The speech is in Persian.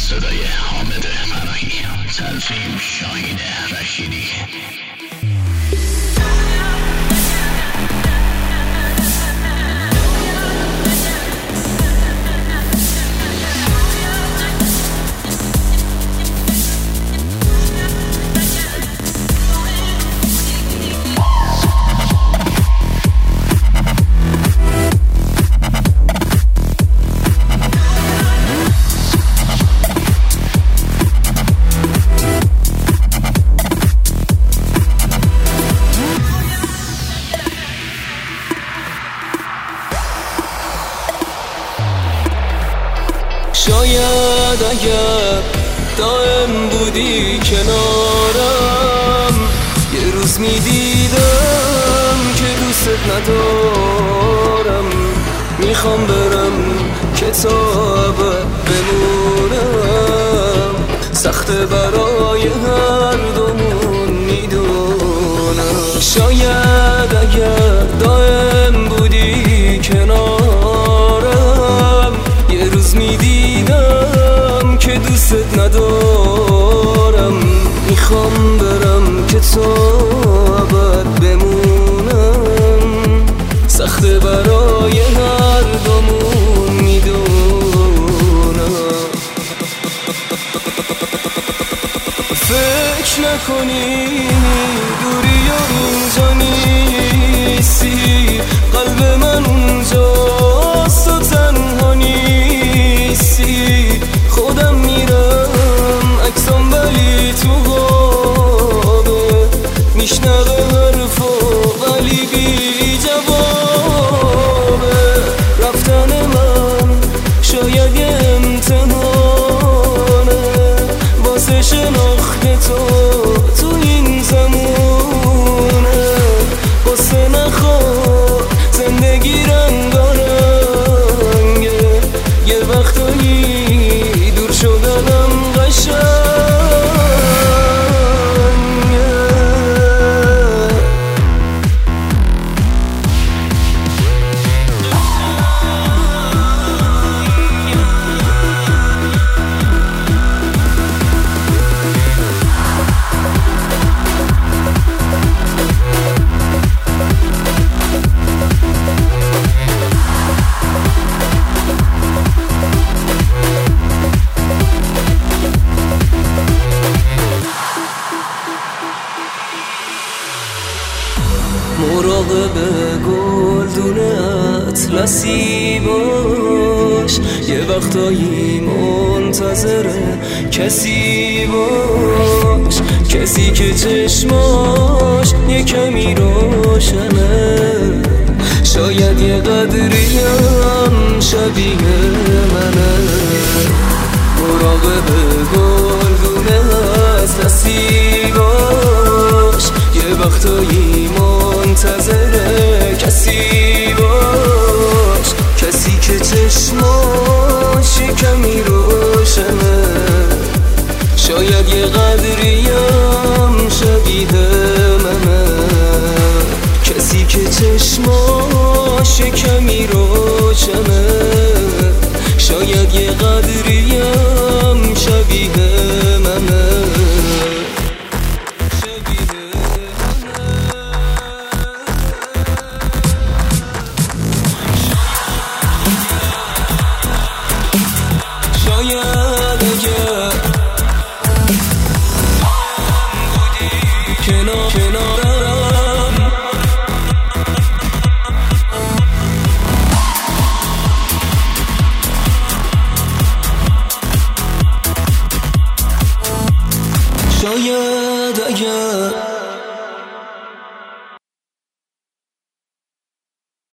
صدای حامد پناهی، تلفیم شاهین رشیدی. شاید اگر دائم بودی کنارم، یه روز میدیدم که دوست ندارم. میخوام برم کتاب بمونم، سخته برای هر دومون میدونم. شاید اگر دائم بودی کنارم، یه روز میدیدم که دوست ندارم. میخوام برم که تو ابد بمونم، سخته برای هر دومون میدونم. فکر نکنی دوری و اینجا نیستی، قلب من اونجاست و تنها نیستی. خودم میرم عکسام ولی تو خوابه، میشنوه حرفا ولی بی جوابه. رفتن من شاید یه امتحانه واسه شناخت تو این زمونه. واسه نخواه زندگی رنگارنگه، یه وقتایی دور شدنم قشنگه. مراقب گلدون اطلسی باش، یه وقتایی منتظر کسی باش، کسی که چشماش یه کمی روشنه. شاید یه قدریم شبیه منه. مراقب گلدون اطلسی باش، یه وقتایی منتظر کسی باش، کسی که چشماش کمی روشنه. شاید یه قدریم شبیه منه، کسی که چشماش کمی روشنه. شاید یه قدریم شبیه منه. شاید اگر بودی کنارم، شاید اگر